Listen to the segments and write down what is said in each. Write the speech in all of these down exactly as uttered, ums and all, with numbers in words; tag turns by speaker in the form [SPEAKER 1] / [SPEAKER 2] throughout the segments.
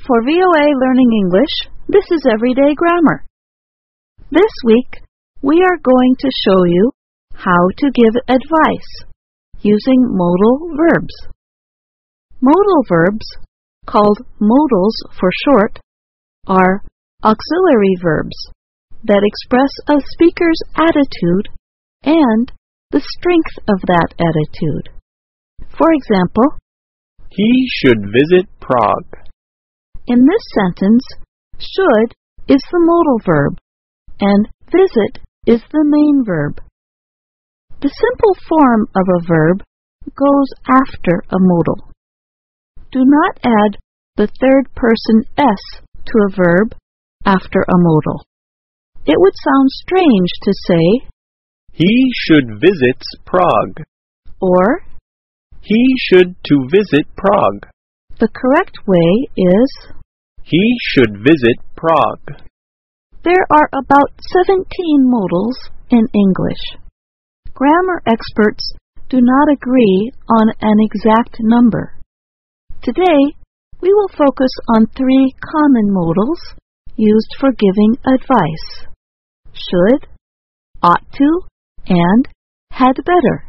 [SPEAKER 1] For V O A Learning English, this is Everyday Grammar. This week, we are going to show you how to give advice using modal verbs. Modal verbs, called modals for short, are auxiliary verbs that express a speaker's attitude and the strength of that attitude. For example,
[SPEAKER 2] he should visit Prague.
[SPEAKER 1] In this sentence, should is the modal verb and visit is the main verb. The simple form of a verb goes after a modal. Do not add the third person s to a verb after a modal. It would sound strange to say,
[SPEAKER 2] he should visit Prague,
[SPEAKER 1] or
[SPEAKER 2] he should to visit Prague.
[SPEAKER 1] The correct way is,
[SPEAKER 2] he should visit Prague.
[SPEAKER 1] There are about seventeen modals in English. Grammar experts do not agree on an exact number. Today, we will focus on three common modals used for giving advice: should, ought to, and had better.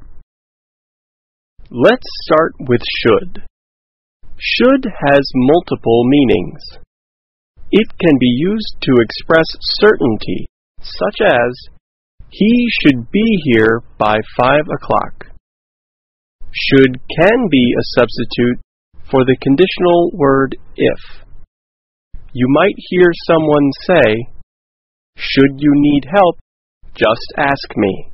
[SPEAKER 2] Let's start with should. Should has multiple meanings. It can be used to express certainty, such as, he should be here by five o'clock. Should can be a substitute for the conditional word if. You might hear someone say, should you need help, just ask me.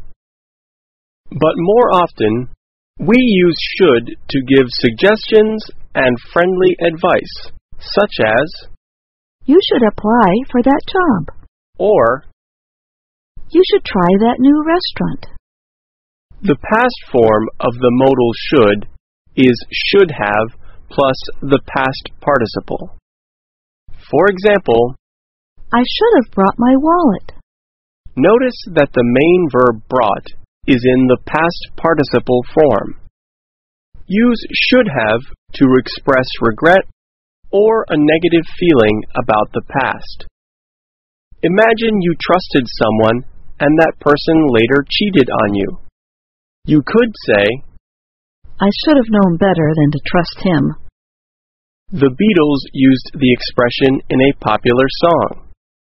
[SPEAKER 2] But more often, we use should to give suggestions and friendly advice, such as,
[SPEAKER 1] you should apply for that job.
[SPEAKER 2] Or,
[SPEAKER 1] you should try that new restaurant.
[SPEAKER 2] The past form of the modal should is should have plus the past participle. For example,
[SPEAKER 1] I should have brought my wallet.
[SPEAKER 2] Notice that the main verb brought is in the past participle form. Use should have to express regret or a negative feeling about the past. Imagine you trusted someone and that person later cheated on you. You could say,
[SPEAKER 1] I should have known better than to trust him.
[SPEAKER 2] The Beatles used the expression in a popular song.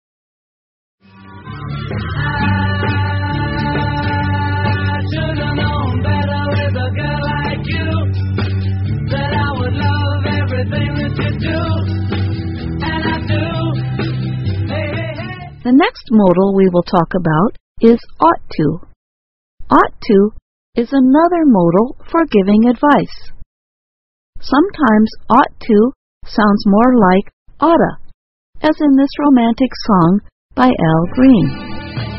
[SPEAKER 1] The next modal we will talk about is ought to. Ought to is another modal for giving advice. Sometimes ought to sounds more like oughta, as in this romantic song by Al Green.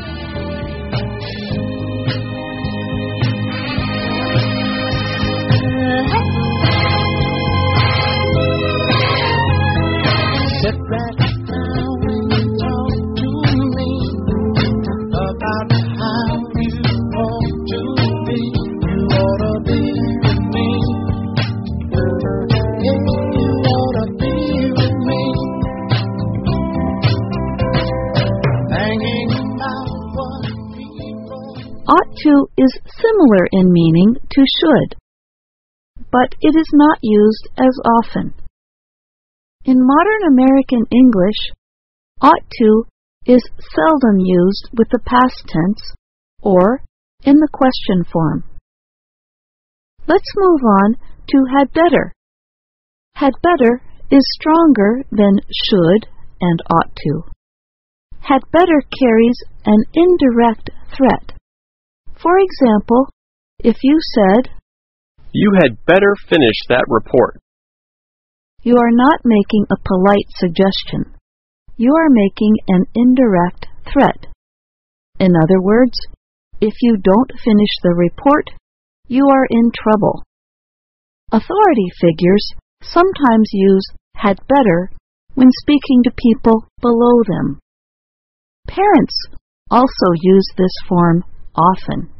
[SPEAKER 1] Ought to is similar in meaning to should, but it is not used as often. In modern American English, ought to is seldom used with the past tense or in the question form. Let's move on to had better. Had better is stronger than should and ought to. Had better carries an indirect threat. For example, if you said,
[SPEAKER 2] you had better finish that report.
[SPEAKER 1] You are not making a polite suggestion. You are making an indirect threat. In other words, if you don't finish the report, you are in trouble. Authority figures sometimes use had better when speaking to people below them. Parents also use this form often.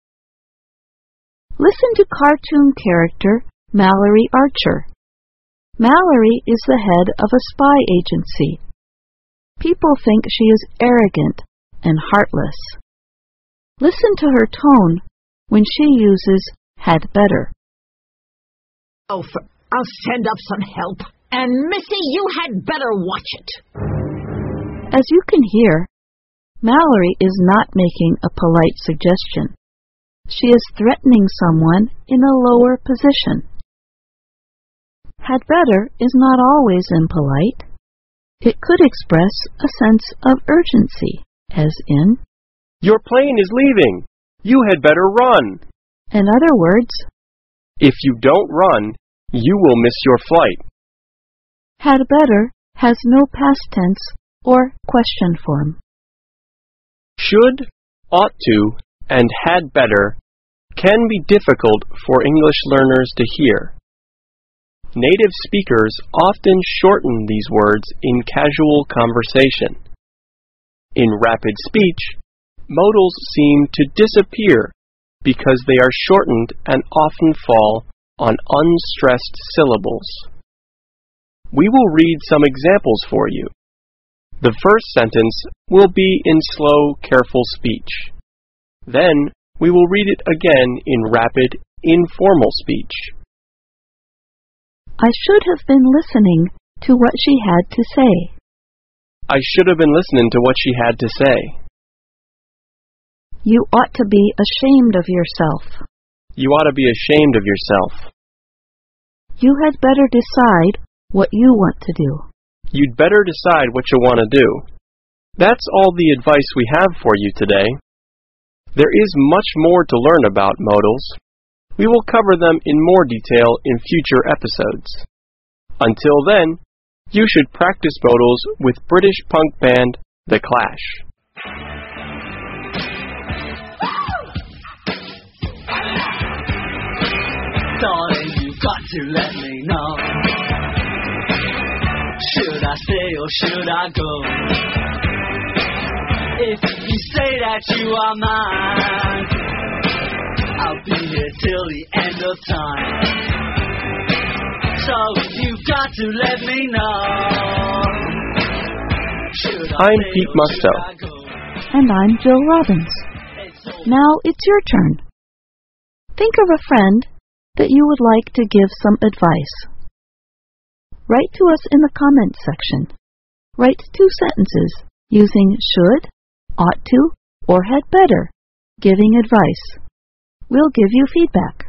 [SPEAKER 1] Listen to cartoon character Mallory Archer. Mallory is the head of a spy agency. People think she is arrogant and heartless. Listen to her tone when she uses had better.
[SPEAKER 3] Oh, for, I'll send up some help. And, Missy, you had better watch it.
[SPEAKER 1] As you can hear, Mallory is not making a polite suggestion. She is threatening someone in a lower position. Had better is not always impolite. It could express a sense of urgency, as in,
[SPEAKER 2] Your plane is leaving. You had better run.
[SPEAKER 1] in other words,
[SPEAKER 2] If you don't run, you will miss your flight.
[SPEAKER 1] had better has no past tense or question form.
[SPEAKER 2] Should, ought to, and had better can be difficult for English learners to hear. Native speakers often shorten these words in casual conversation. In rapid speech, modals seem to disappear because they are shortened and often fall on unstressed syllables. We will read some examples for you. The first sentence will be in slow, careful speech. Then we will read it again in rapid, informal speech.
[SPEAKER 1] I should have been listening to what she had to say.
[SPEAKER 2] I should have been listening to what she had to say.
[SPEAKER 1] You ought to be ashamed of yourself.
[SPEAKER 2] You ought to be ashamed of yourself.
[SPEAKER 1] You had better decide what you want to do.
[SPEAKER 2] You'd better decide what you want to do. That's all the advice we have for you today. There is much more to learn about modals. We will cover them in more detail in future episodes. Until then, you should practice modals with British punk band The Clash.
[SPEAKER 4] Darling, you've got to let me know. Should I stay or should I go? If you say that you are mine, I'll be here till the end of time. So you've got to let me know. Should I
[SPEAKER 2] I'm
[SPEAKER 4] stay
[SPEAKER 2] Pete
[SPEAKER 4] or
[SPEAKER 2] Musto.
[SPEAKER 4] should I go?
[SPEAKER 1] And I'm Jill Robbins. Now it's your turn. Think of a friend that you would like to give some advice. Write to us in the comments section. Write two sentences using should, ought to, or had better, giving advice. We'll give you feedback.